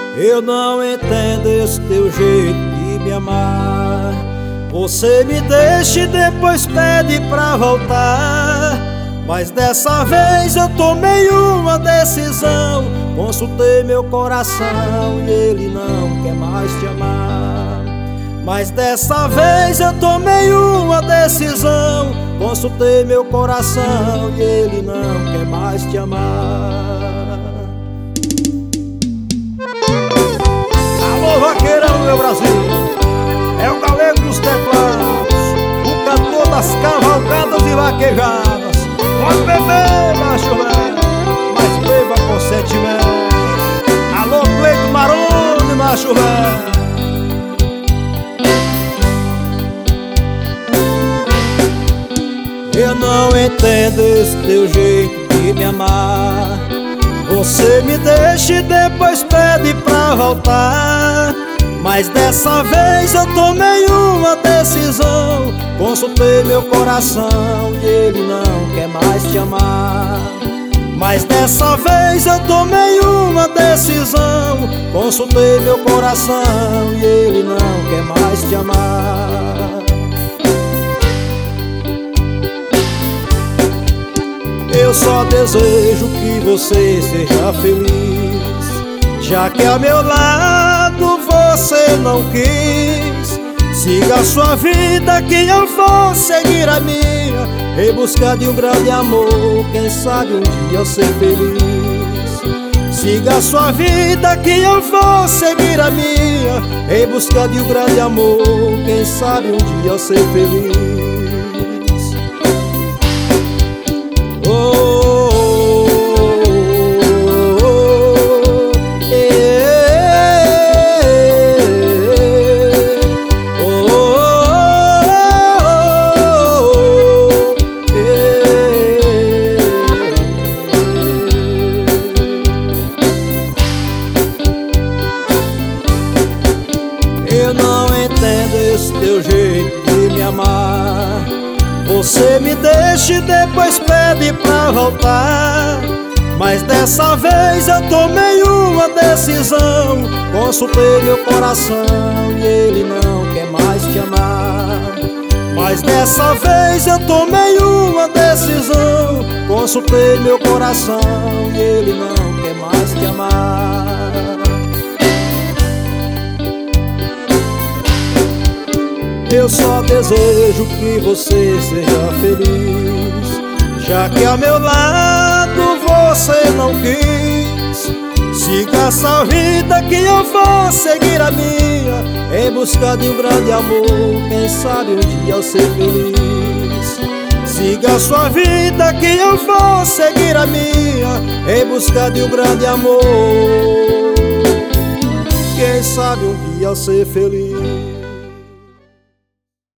Eu não entendo esse teu jeito de me amar. Você me deixa e depois pede pra voltar. Mas dessa vez eu tomei uma decisão. Consultei meu coração e ele não quer mais te amar. Mas dessa vez eu tomei uma decisão. Consultei meu coração e ele não quer mais te amar. Alô, vaqueirão, meu Brasil! É o galego dos teclados, o cantor das cavalgadas e vaquejadas. Pode beber, macho velho, mas beba com sentimento. Alô, Cleito Maroni, macho velho. Eu não entendo esse teu jeito de me amar. Você me deixa e depois pede pra voltar. Mas dessa vez eu tomei uma decisão. Consultei meu coração e ele não quer mais te amar. Mas dessa vez eu tomei uma decisão. Consultei meu coração e ele não quer mais te amar. Eu só desejo que você seja feliz, já que ao meu lado você não quis. Siga a sua vida que eu vou seguir a minha, em busca de um grande amor, quem sabe um dia eu ser feliz. Siga a sua vida que eu vou seguir a minha, em busca de um grande amor, quem sabe um dia eu ser feliz. Eu não entendo esse teu jeito de me amar. Você me deixa e depois pede pra voltar. Mas dessa vez eu tomei uma decisão. Consultei meu coração e ele não quer mais te amar. Mas dessa vez eu tomei uma decisão. Consultei meu coração e ele não quer mais te amar. Eu só desejo que você seja feliz, já que ao meu lado você não quis. Siga essa vida que eu vou seguir a minha, em busca de um grande amor, quem sabe um dia eu ser feliz. Siga a sua vida que eu vou seguir a minha, em busca de um grande amor, quem sabe um dia eu ser feliz.